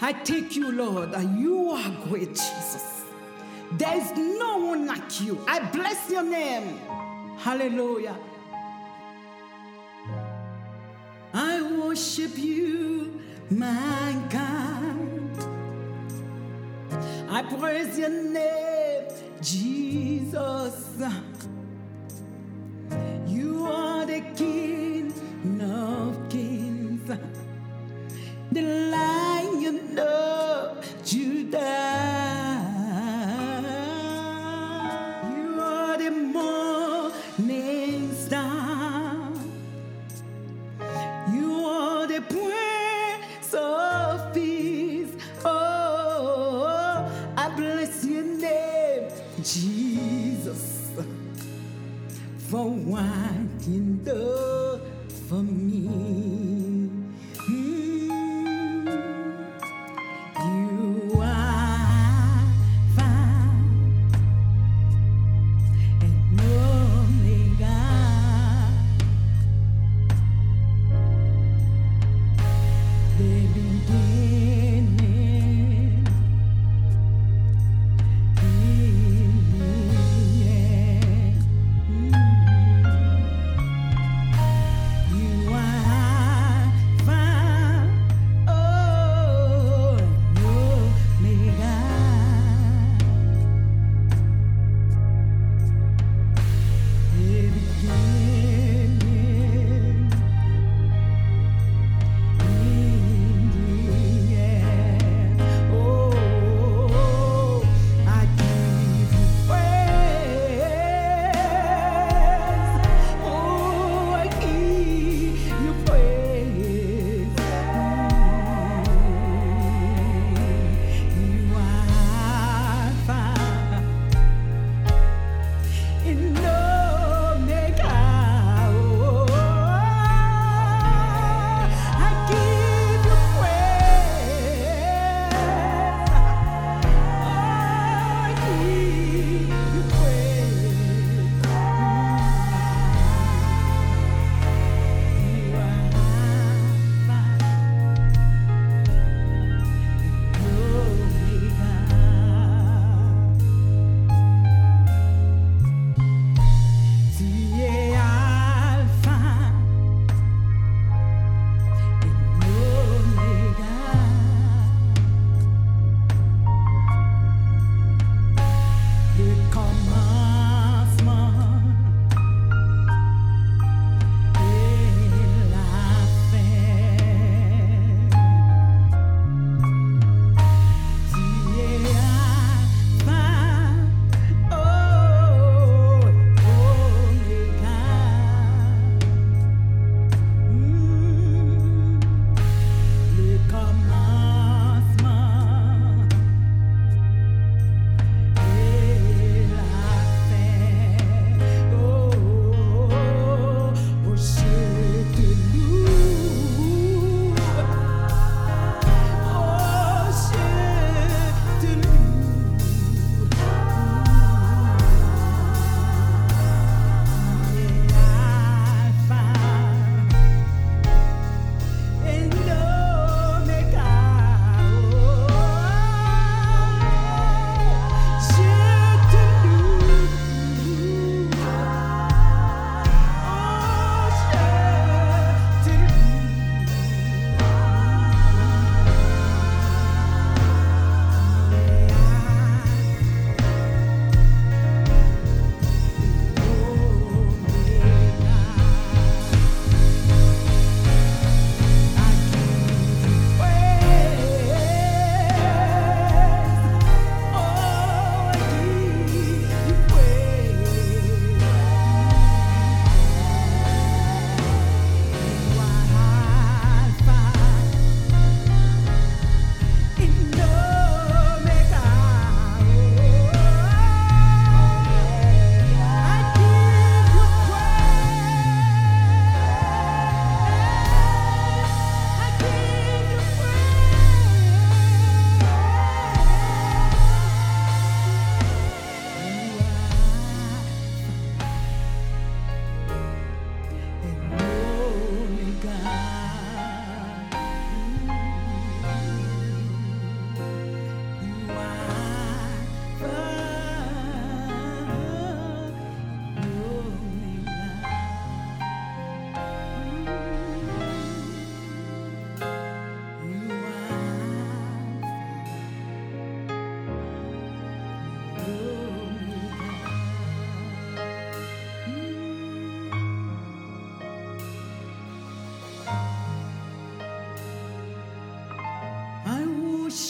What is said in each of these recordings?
I thank you, Lord, that you are great, Jesus. There is no one like you. I bless your name. Hallelujah. I worship you, my God. I praise your name, Jesus. You are the King of Kings, the Lion of Judah. You are the morning star. You are the Prince of Peace. Oh, I bless your name, Jesus, for what you do for me. You are fine and Omega, the beginning, the end. You are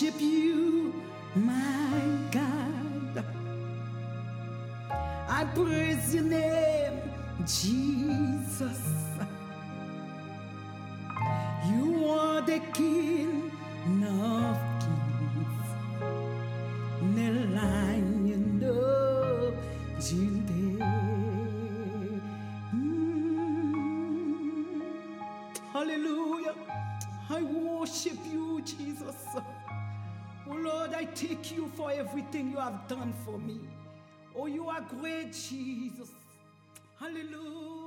worship you, my God. I praise your name, Jesus. You are the King of Kings, the Lion of Judah. Hallelujah. I worship you, Jesus. Oh Lord, I thank you for everything you have done for me. Oh, you are great, Jesus. Hallelujah.